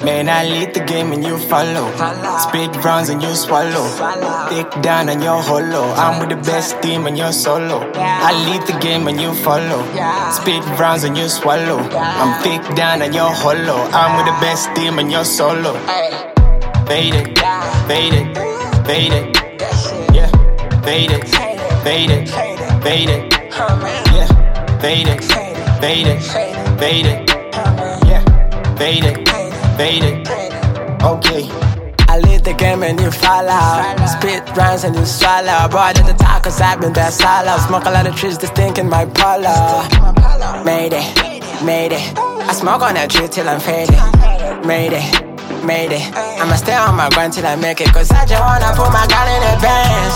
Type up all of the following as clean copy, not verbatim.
Man, I lead the game and you follow. Spit rounds and you swallow. Dick down and you're hollow. I'm with the best team and you're solo. I lead the game and you follow. Spit rounds and you swallow. I'm thick down and you're hollow. I'm with the best team and you're solo. Faded, faded, faded. Yeah, faded, faded, faded. Yeah, faded, faded, faded. Yeah, faded. Faded. Okay. I lead the game and you follow. Spit rhymes and you swallow. Brought at the top cause I've been that solo. Smoke a lot of trees, just thinking my polo. Made it, made it. I smoke on that tree till I'm faded. Made it, made it. I'ma stay on my grind till I make it. Cause I just wanna put my girl in the bands.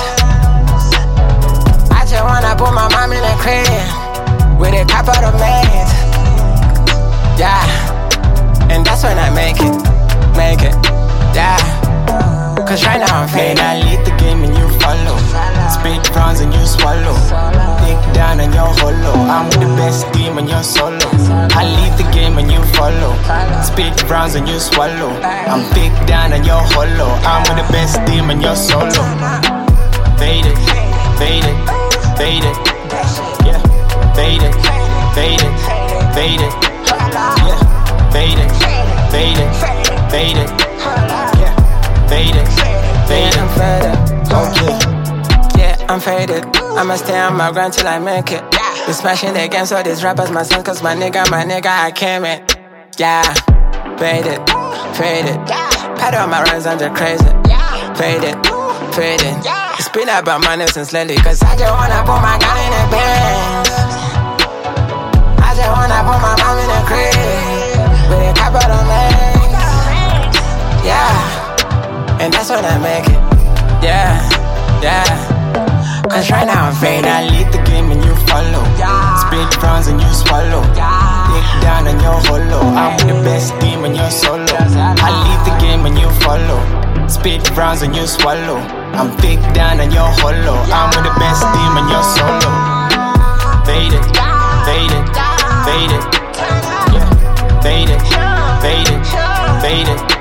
I just wanna put my mom in the crib with a couple of maids. Yeah. And that's when I make it, yeah. Cause right now I'm faded. Man, I lead the game and you follow. Spit rounds and you swallow. Dick down and you're hollow. I'm with the best team and you're solo. I lead the game and you follow. Spit rounds and you swallow. I'm thick down and you're hollow. I'm with the best team and you're solo. Faded, faded, faded. Yeah, faded, faded, faded. Yeah. Faded, faded, faded. Yeah, faded, faded. I'm faded. Okay. Yeah, I'm faded. I'ma stay on my grind till I make it. Been smashing the game, so these rappers my sons. Cause my nigga, I came in. Yeah, faded, faded. Paddle on my runs, I'm just crazy. Faded, faded. It's been about money since lately. Cause I just wanna put my gun in the bands. I just wanna put my mom in the crib with a couple of legs, yeah. And that's when I make it, yeah, yeah. Cause right now I'm faded. I lead the game and you follow. Spit rounds and you swallow. Dick down and you're hollow. I'm with the best team and you're solo. I lead the game and you follow. Spit rounds and you swallow. I'm thick down and you're hollow. I'm with the best team and you're solo. Faded, faded, faded. Yeah. Faded, faded, faded.